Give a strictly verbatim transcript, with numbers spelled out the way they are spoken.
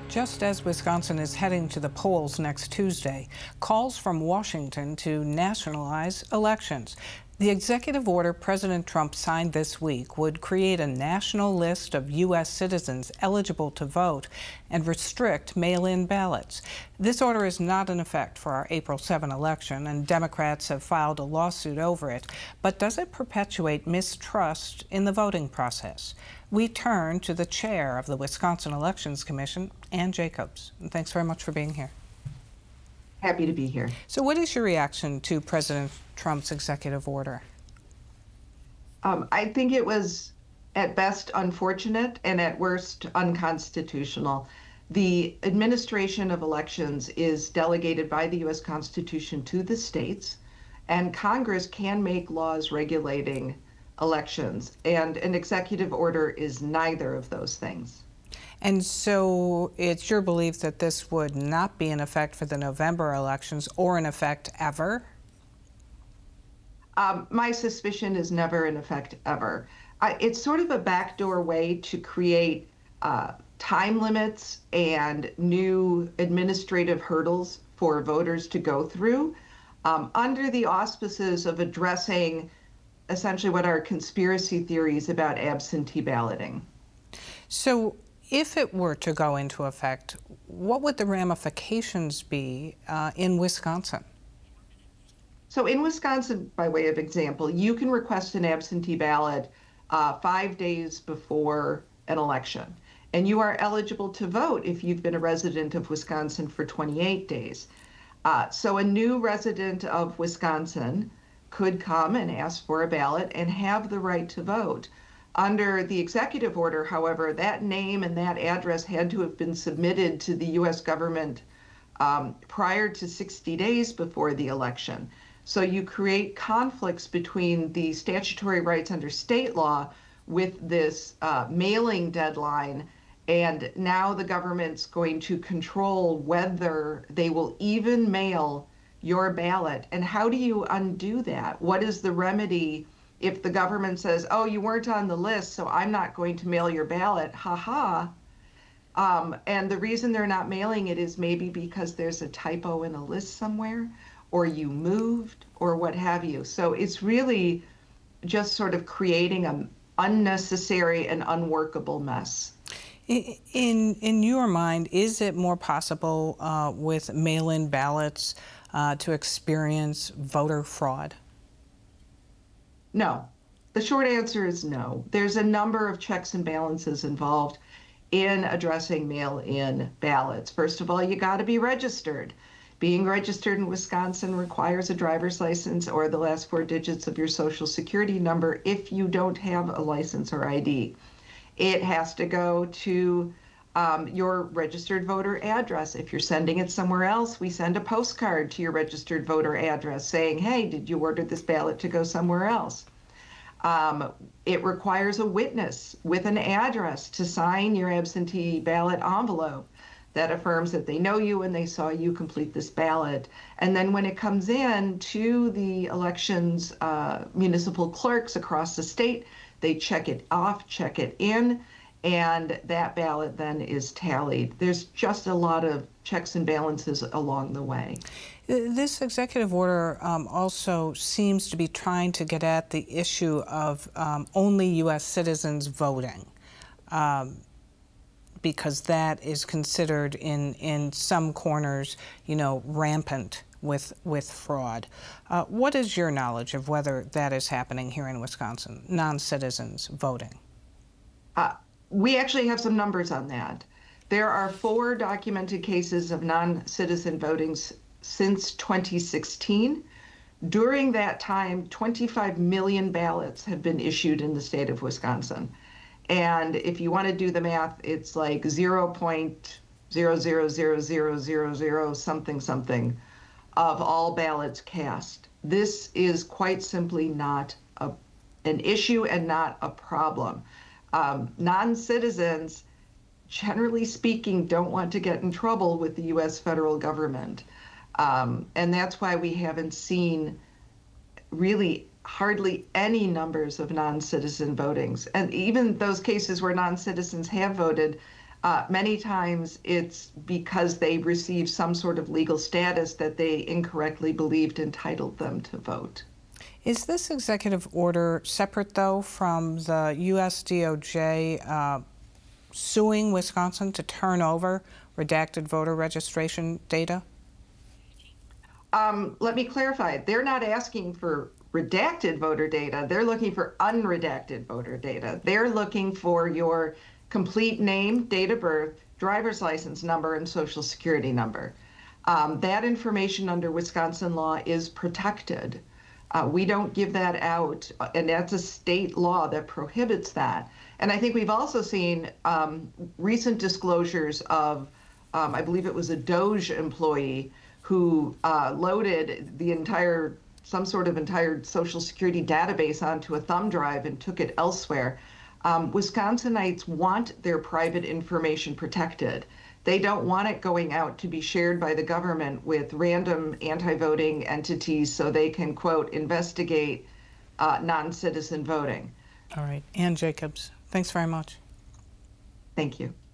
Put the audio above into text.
Just as Wisconsin is heading to the polls next Tuesday, calls from Washington to nationalize elections. The executive order President Trump signed this week would create a national list of U S citizens eligible to vote and restrict mail-in ballots. This order is not in effect for our April seventh election, and Democrats have filed a lawsuit over it. But does it perpetuate mistrust in the voting process? We turn to the chair of the Wisconsin Elections Commission, Ann Jacobs. Thanks very much for being here. Happy to be here. So what is your reaction to President Trump's executive order? Um, I think it was at best unfortunate and at worst unconstitutional. The administration of elections is delegated by the U S Constitution to the states, and Congress can make laws regulating elections, and an executive order is neither of those things. And so it's your belief that this would not be in effect for the November elections or in effect ever? Um, my suspicion is never in effect ever. I, it's sort of a backdoor way to create uh, time limits and new administrative hurdles for voters to go through um, under the auspices of addressing essentially what are conspiracy theories about absentee balloting. So if it were to go into effect, what would the ramifications be uh, in Wisconsin? So in Wisconsin, by way of example, you can request an absentee ballot uh, five days before an election, and you are eligible to vote if you've been a resident of Wisconsin for twenty-eight days. Uh, so a new resident of Wisconsin could come and ask for a ballot and have the right to vote. Under the executive order, however, that name and that address had to have been submitted to the U S government um, prior to sixty days before the election. So you create conflicts between the statutory rights under state law with this uh, mailing deadline, and now the government's going to control whether they will even mail your ballot. And how do you undo that? What is the remedy if the government says, oh, you weren't on the list, so I'm not going to mail your ballot? Ha ha. Um, and the reason they're not mailing it is maybe because there's a typo in a list somewhere, or you moved, or what have you. So it's really just sort of creating an unnecessary and unworkable mess. In, in your mind, is it more possible uh, with mail-in ballots uh, to experience voter fraud? No. The short answer is no. There's a number of checks and balances involved in addressing mail-in ballots. First of all, you got to be registered. Being registered in Wisconsin requires a driver's license or the last four digits of your social security number if you don't have a license or I D. It has to go to um, your registered voter address. If you're sending it somewhere else, we send a postcard to your registered voter address saying, hey, did you order this ballot to go somewhere else? Um, it requires a witness with an address to sign your absentee ballot envelope that affirms that they know you and they saw you complete this ballot. And then when it comes in to the elections uh, municipal clerks across the state, they check it off, check it in, and that ballot then is tallied. There's just a lot of checks and balances along the way. This executive order um, also seems to be trying to get at the issue of um, only U S citizens voting, um, because that is considered in, in some corners, you know, rampant with, with fraud. Uh, what is your knowledge of whether that is happening here in Wisconsin, non-citizens voting? Uh, we actually have some numbers on that. There are four documented cases of non-citizen voting since twenty sixteen. During that time, twenty-five million ballots have been issued in the state of Wisconsin. And if you want to do the math, it's like zero point zero zero zero zero zero zero something something of all ballots cast. This is quite simply not a, an issue and not a problem. Um, non-citizens, generally speaking, don't want to get in trouble with the U S federal government. Um, and that's why we haven't seen really hardly any numbers of non-citizen votings. And even those cases where non-citizens have voted, Uh, many times it's because they received some sort of legal status that they incorrectly believed entitled them to vote. Is this executive order separate, though, from the U S D O J uh, suing Wisconsin to turn over redacted voter registration data? Um, let me clarify. They're not asking for redacted voter data. They're looking for unredacted voter data. They're looking for your complete name, date of birth, driver's license number, and social security number. Um, that information under Wisconsin law is protected. Uh, we don't give that out, and that's a state law that prohibits that. And I think we've also seen um, recent disclosures of, um, I believe it was a Doge employee who uh, loaded the entire, some sort of entire social security database onto a thumb drive and took it elsewhere. Um, Wisconsinites want their private information protected. They don't want it going out to be shared by the government with random anti-voting entities so they can, quote, investigate uh, non-citizen voting. All right. Ann Jacobs, thanks very much. Thank you.